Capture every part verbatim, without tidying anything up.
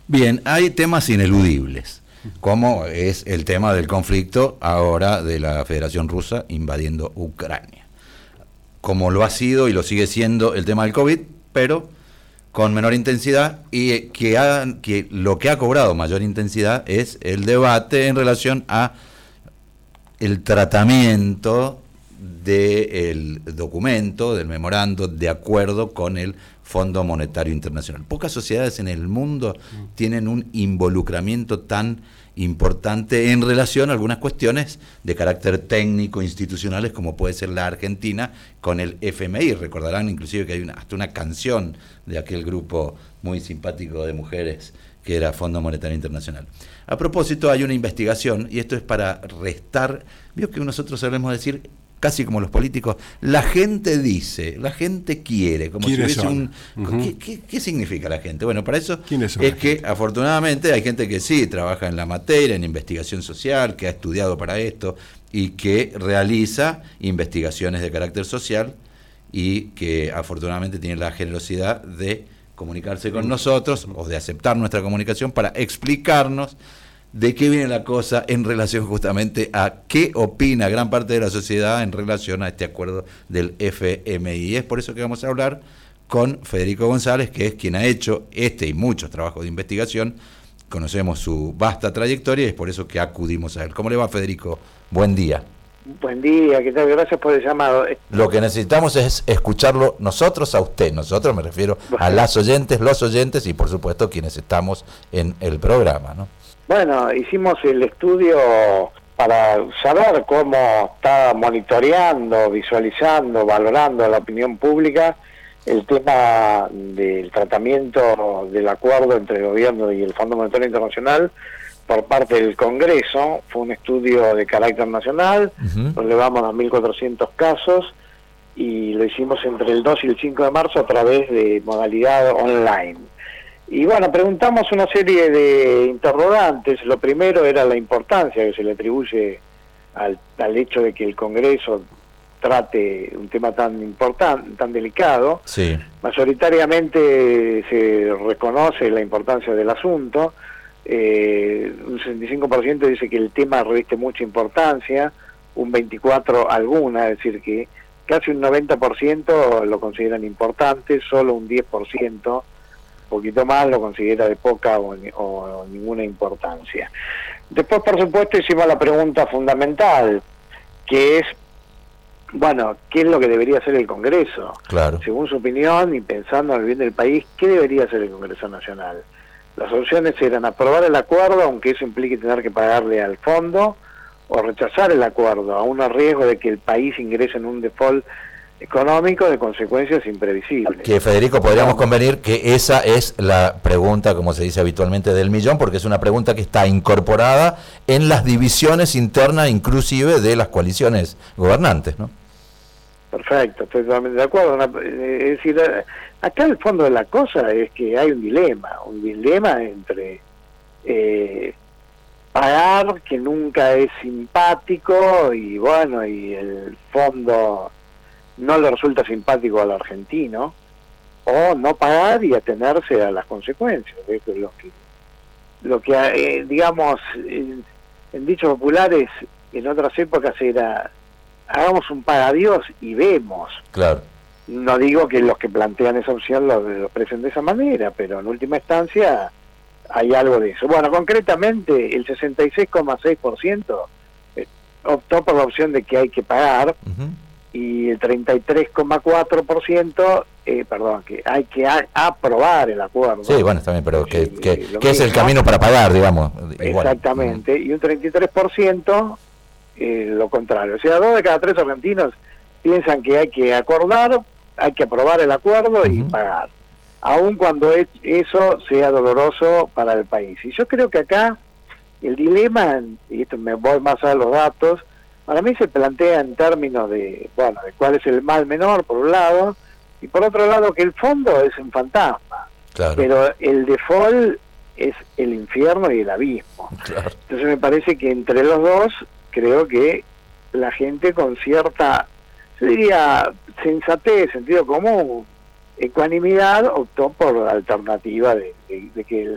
Bien, hay temas ineludibles, como es el tema del conflicto ahora de la Federación Rusa invadiendo Ucrania, como lo ha sido y lo sigue siendo el tema del COVID, pero con menor intensidad, y que, ha, que lo que ha cobrado mayor intensidad es el debate en relación a el tratamiento del documento, del memorando de acuerdo con el Fondo Monetario Internacional. Pocas sociedades en el mundo tienen un involucramiento tan importante en relación a algunas cuestiones de carácter técnico, institucionales, como puede ser la Argentina con el F M I. Recordarán inclusive que hay una, hasta una canción de aquel grupo muy simpático de mujeres que era Fondo Monetario Internacional. A propósito, hay una investigación, y esto es para restar, vio que nosotros solemos decir, casi como los políticos, la gente dice, la gente quiere, como si hubiese un... Uh-huh. ¿qué, qué, ¿Qué significa la gente? Bueno, para eso es que afortunadamente hay gente que sí trabaja en la materia, en investigación social, que ha estudiado para esto y que realiza investigaciones de carácter social y que afortunadamente tiene la generosidad de comunicarse con nosotros o de aceptar nuestra comunicación para explicarnos de qué viene la cosa en relación justamente a qué opina gran parte de la sociedad en relación a este acuerdo del F M I. Y es por eso que vamos a hablar con Federico González, que es quien ha hecho este y muchos trabajos de investigación. Conocemos su vasta trayectoria y es por eso que acudimos a él. ¿Cómo le va, Federico? Buen día. Buen día, ¿qué tal? Gracias por el llamado. Lo que necesitamos es escucharlo nosotros a usted. Nosotros me refiero a las oyentes, los oyentes y por supuesto quienes estamos en el programa, ¿no? Bueno, hicimos el estudio para saber cómo está monitoreando, visualizando, valorando la opinión pública el tema del tratamiento del acuerdo entre el gobierno y el Fondo Monetario Internacional por parte del Congreso. Fue un estudio de carácter nacional, uh-huh. Lo elevamos a mil cuatrocientos casos y lo hicimos entre el dos y el cinco de marzo a través de modalidad online. Y bueno, preguntamos una serie de interrogantes. Lo primero era la importancia que se le atribuye al, al hecho de que el Congreso trate un tema tan importante, tan delicado. Sí. Mayoritariamente se reconoce la importancia del asunto. Eh, un sesenta y cinco por ciento dice que el tema reviste mucha importancia, un veinticuatro por ciento alguna, es decir que casi un noventa por ciento lo consideran importante, solo un diez por ciento, un poquito más, lo considera de poca o, o, o ninguna importancia. Después, por supuesto, hicimos la pregunta fundamental, que es, bueno, ¿qué es lo que debería hacer el Congreso? Claro. Según su opinión y pensando en el bien del país, ¿qué debería hacer el Congreso Nacional? Las opciones eran aprobar el acuerdo, aunque eso implique tener que pagarle al fondo, o rechazar el acuerdo, a un riesgo de que el país ingrese en un default económico de consecuencias imprevisibles. Que, Federico, podríamos convenir que esa es la pregunta, como se dice habitualmente, del millón, porque es una pregunta que está incorporada en las divisiones internas, inclusive de las coaliciones gobernantes, ¿no? Perfecto, estoy totalmente de acuerdo. Es decir, acá el fondo de la cosa es que hay un dilema, un dilema entre eh, pagar, que nunca es simpático, y bueno, y el fondo no le resulta simpático al argentino, o no pagar y atenerse a las consecuencias. Esto es lo que, lo que eh, digamos, en, en dichos populares, en otras épocas era, hagamos un pagadiós y vemos. Claro. No digo que los que plantean esa opción lo, lo expresen de esa manera, pero en última instancia hay algo de eso. Bueno, concretamente el sesenta y seis coma seis por ciento optó por la opción de que hay que pagar, uh-huh. Y el treinta y tres coma cuatro por ciento, eh, perdón, que hay que a, aprobar el acuerdo. Sí, bueno, está bien, pero que, eh, que, que es el camino para pagar, digamos. Exactamente, igual. Y un treinta y tres por ciento eh, lo contrario. O sea, dos de cada tres argentinos piensan que hay que acordar, hay que aprobar el acuerdo, uh-huh. Y pagar, aun cuando eso sea doloroso para el país. Y yo creo que acá el dilema, y esto me voy más a los datos, para mí se plantea en términos de, bueno, de cuál es el mal menor, por un lado, y por otro lado que el fondo es un fantasma, claro. Pero el default es el infierno y el abismo. Claro. Entonces me parece que entre los dos, creo que la gente con cierta, yo diría, sensatez, sentido común, ecuanimidad, optó por la alternativa de, de, de que el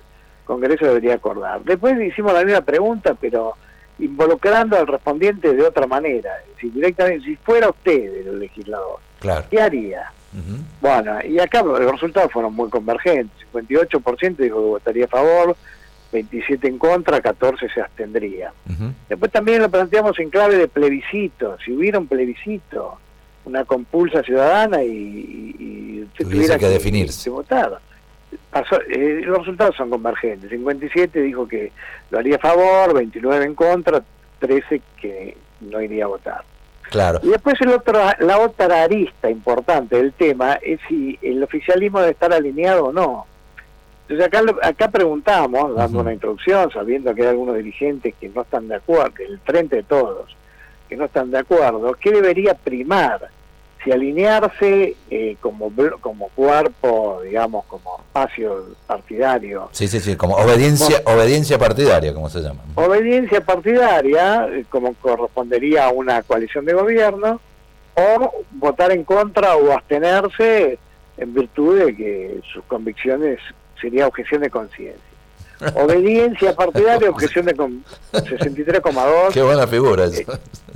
Congreso debería acordar. Después hicimos la misma pregunta, pero involucrando al respondiente de otra manera. Si directamente, si fuera usted el legislador, claro. ¿qué haría? Uh-huh. Bueno, y acá los resultados fueron muy convergentes. cincuenta y ocho por ciento dijo que votaría a favor, veintisiete en contra, catorce se abstendría. Uh-huh. Después también lo planteamos en clave de plebiscito. Si hubiera un plebiscito, una compulsa ciudadana y, y usted tuviera que, que definirse. Que votar. Pasó, eh, los resultados son convergentes. cincuenta y siete dijo que lo haría a favor, veintinueve en contra, trece que no iría a votar. Claro. Y después el otro, la otra arista importante del tema es si el oficialismo debe estar alineado o no. Entonces acá acá preguntamos, dando uh-huh. una introducción, sabiendo que hay algunos dirigentes que no están de acuerdo, el frente de todos, que no están de acuerdo, ¿qué debería primar? Si alinearse eh, como como cuerpo, digamos, como espacio partidario. Sí, sí, sí, como obediencia como, obediencia partidaria, como se llama. Obediencia partidaria, como correspondería a una coalición de gobierno, o votar en contra o abstenerse en virtud de que sus convicciones sería objeción de conciencia. Obediencia partidaria, objeción de con sesenta y tres coma dos. Qué buena figura eso.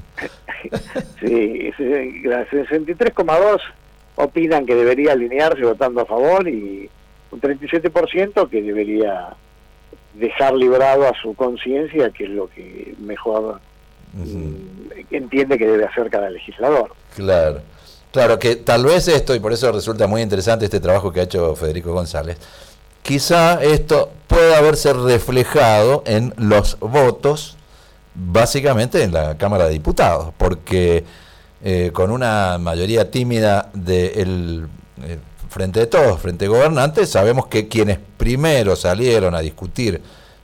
Sí, sesenta y tres coma dos opinan que debería alinearse votando a favor y un treinta y siete por ciento que debería dejar librado a su conciencia, que es lo que mejor uh-huh. entiende que debe hacer cada legislador. Claro, claro, que tal vez esto, y por eso resulta muy interesante este trabajo que ha hecho Federico González, quizá esto pueda haberse reflejado en los votos, básicamente en la Cámara de Diputados, porque eh, con una mayoría tímida del de Frente de Todos, Frente Gobernante, sabemos que quienes primero salieron a discutir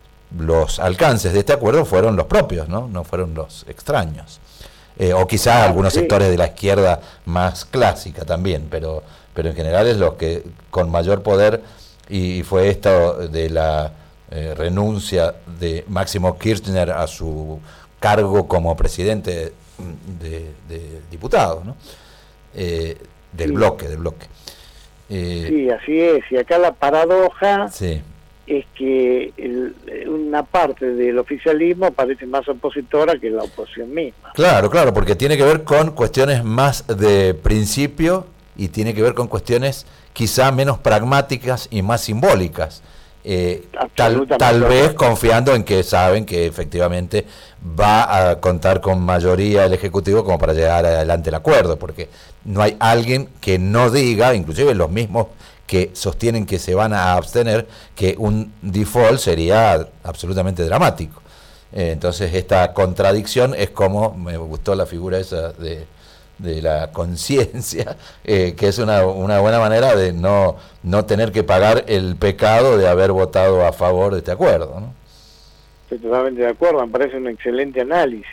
los alcances de este acuerdo fueron los propios, no, no fueron los extraños. Eh, o quizá algunos sí. sectores de la izquierda más clásica también, pero, pero en general es los que con mayor poder, y fue esto de la Eh, renuncia de Máximo Kirchner a su cargo como presidente de, de diputados, ¿no? Eh, del sí. bloque, del bloque. Eh, sí, así es. Y acá la paradoja sí. es que el, una parte del oficialismo parece más opositora que la oposición misma. Claro, claro, porque tiene que ver con cuestiones más de principio y tiene que ver con cuestiones quizá menos pragmáticas y más simbólicas. Eh, tal, tal vez confiando en que saben que efectivamente va a contar con mayoría el Ejecutivo como para llegar adelante el acuerdo, porque no hay alguien que no diga, inclusive los mismos que sostienen que se van a abstener, que un default sería absolutamente dramático. Eh, entonces esta contradicción es como, me gustó la figura esa de de la conciencia, eh, que es una, una buena manera de no, no tener que pagar el pecado de haber votado a favor de este acuerdo, ¿no? Estoy totalmente de acuerdo, me parece un excelente análisis,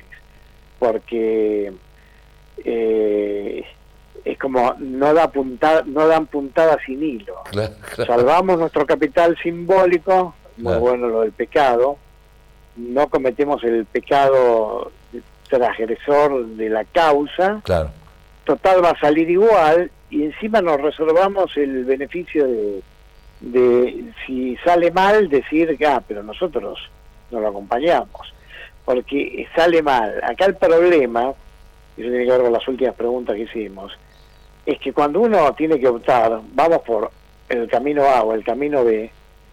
porque eh, es como no da puntada, no dan puntada sin hilo. Claro, claro. Salvamos nuestro capital simbólico, muy claro. bueno lo del pecado, no cometemos el pecado transgresor de la causa, claro. total va a salir igual, y encima nos reservamos el beneficio de, de si sale mal decir que ah, pero nosotros no lo acompañamos, porque sale mal. Acá el problema, y eso tiene que ver con las últimas preguntas que hicimos, es que cuando uno tiene que optar, vamos por el camino A o el camino B,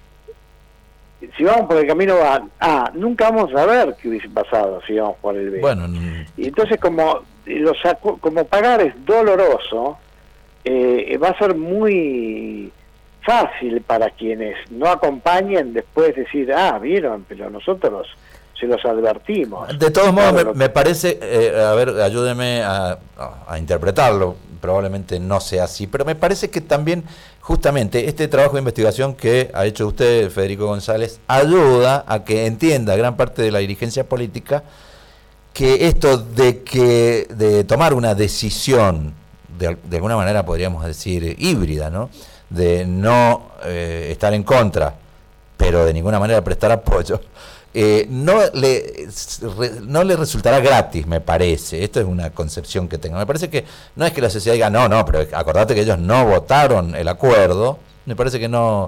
si vamos por el camino A, ah, nunca vamos a ver qué hubiese pasado si vamos por el B. Bueno, y entonces como lo saco, como pagar es doloroso, eh, va a ser muy fácil para quienes no acompañen después decir, ah, vieron, pero nosotros se los advertimos. De todos modos, claro, me, me parece, eh, a ver, ayúdeme a, a interpretarlo, probablemente no sea así, pero me parece que también justamente este trabajo de investigación que ha hecho usted, Federico González, ayuda a que entienda gran parte de la dirigencia política que esto de que de tomar una decisión, de, de alguna manera podríamos decir híbrida, ¿no? De no eh, estar en contra, pero de ninguna manera prestar apoyo, eh, no le re, no le resultará gratis, me parece. Esto es una concepción que tengo. Me parece que no es que la sociedad diga, no, no, pero acordate que ellos no votaron el acuerdo. Me parece que no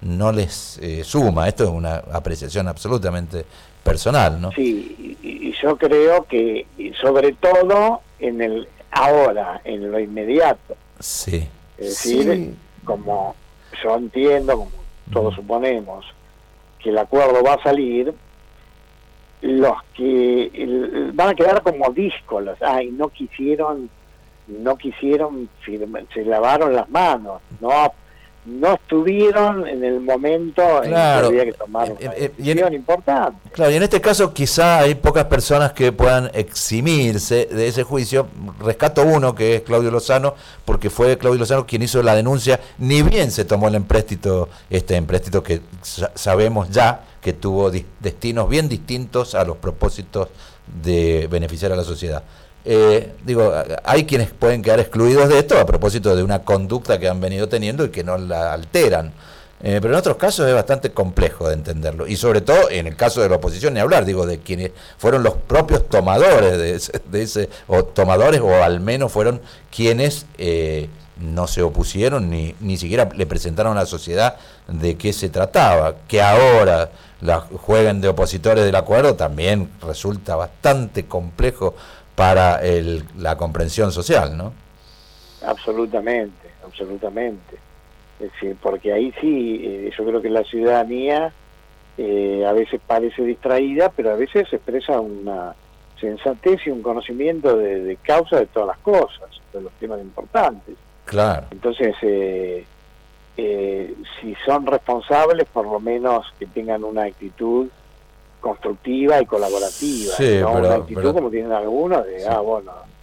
no les eh, suma. Esto es una apreciación absolutamente personal, ¿no? Sí, y, y yo creo que, y sobre todo en el ahora, en lo inmediato. Sí. Es decir, sí. como yo entiendo, como todos uh-huh. suponemos, que el acuerdo va a salir, los que el, van a quedar como díscolos. Ay, no quisieron, no quisieron firmar, se lavaron las manos, no no estuvieron en el momento claro. en que había que tomar una eh, eh, decisión en, importante. Claro, y en este caso quizá hay pocas personas que puedan eximirse de ese juicio. Rescato uno, que es Claudio Lozano, porque fue Claudio Lozano quien hizo la denuncia, ni bien se tomó el empréstito, este empréstito que sabemos ya que tuvo destinos bien distintos a los propósitos de beneficiar a la sociedad. Eh, digo, hay quienes pueden quedar excluidos de esto a propósito de una conducta que han venido teniendo y que no la alteran, eh, pero en otros casos es bastante complejo de entenderlo, y sobre todo en el caso de la oposición ni hablar, digo, de quienes fueron los propios tomadores de ese, de ese o tomadores o al menos fueron quienes eh, no se opusieron ni, ni siquiera le presentaron a la sociedad de qué se trataba. Que ahora la jueguen de opositores del acuerdo también resulta bastante complejo para el, la comprensión social, ¿no? Absolutamente, absolutamente. Es decir, porque ahí sí, eh, yo creo que la ciudadanía eh, a veces parece distraída, pero a veces expresa una sensatez y un conocimiento de, de causa de todas las cosas, de los temas importantes. Claro. Entonces, eh, eh, si son responsables, por lo menos que tengan una actitud constructiva y colaborativa, sí, ¿no? pero, Una actitud pero, como tienen algunos de, sí. ah, bueno,